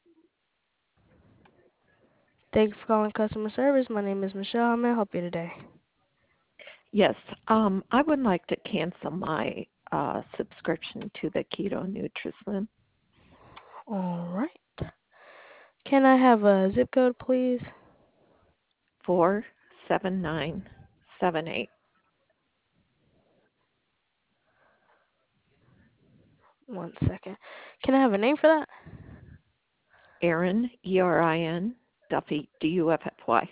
Thank you for calling customer service. My name is Michelle. How may I help you today? Yes, I would like to cancel my subscription to the Keto Nutrislim. All right. Can I have a zip code, please? 47978. 1 second. Can I have a name for that? Erin, Erin, Duffy, Duffy.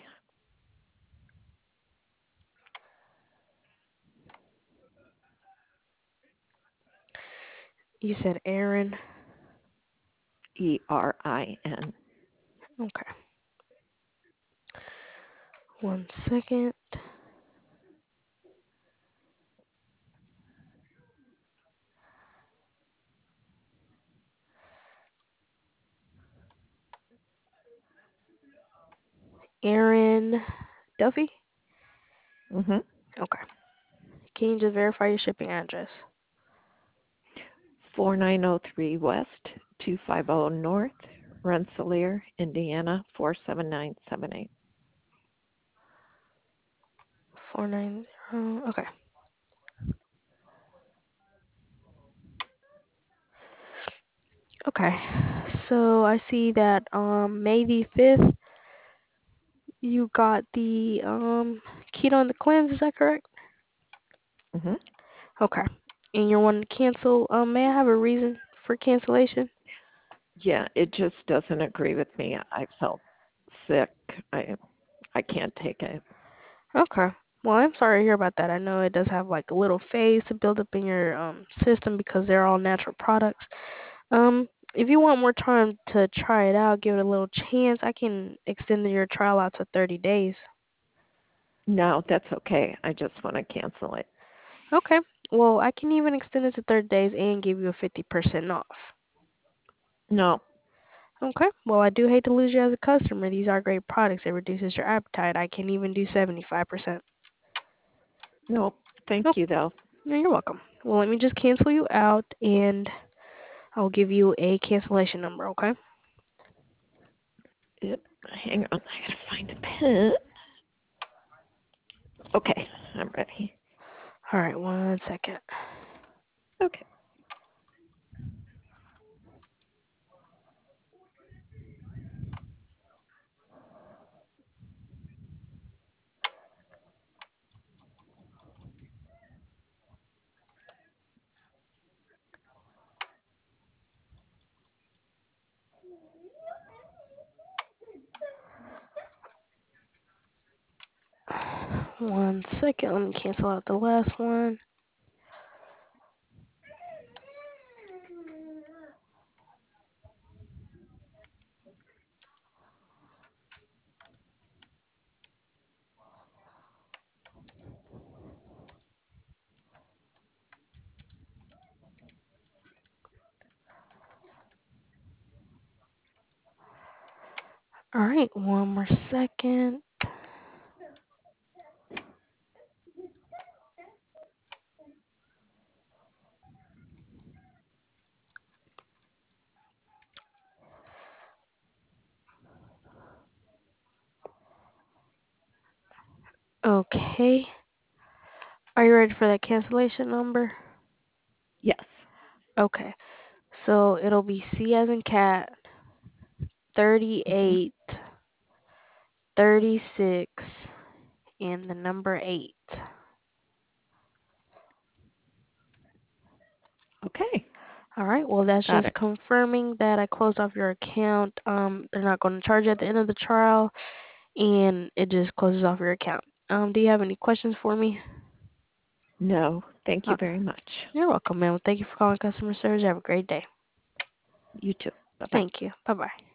You said Aaron. Erin. Okay. 1 second. Aaron Duffy? Mm-hmm. Okay. Can you just verify your shipping address? 4903 West, 250 North, Rensselaer, Indiana, 47978. 490. Okay. Okay. So I see that May the 5th you got the keto and the cleanse, is that correct? Mm-hmm. Okay. And you're wanting to cancel. May I have a reason for cancellation? Yeah, it just doesn't agree with me. I felt sick. I can't take it. Okay. Well, I'm sorry to hear about that. I know it does have like a little phase to build up in your system because they're all natural products. If you want more time to try it out, give it a little chance, I can extend your trial out to 30 days. No, that's okay. I just want to cancel it. Okay. Well, I can even extend it to 30 days and give you a 50% off. No, Okay. Well, I do hate to lose you as a customer. These are great products. It reduces your appetite. I can even do 75%. no, thank Oh, you though. no, you're welcome. Well, let me just cancel you out and I'll give you a cancellation number, okay? Yep. Hang on, I gotta find a pen. Okay, I'm ready. All right, 1 second. Okay. One second. Let me cancel out the last one. All right, one more second. Okay. Are you ready for that cancellation number? Yes. Okay. So it'll be C as in cat, Hmm. 38, 36, and the number 8. Okay. All right. Well, that's Got just it. confirming that I closed off your account. They're not going to charge you at the end of the trial, and it just closes off your account. Do you have any questions for me? No, thank you Uh, very much. you're welcome, ma'am. Thank you for calling customer service. Have a great day. You too. Bye bye. Thank you. Bye bye.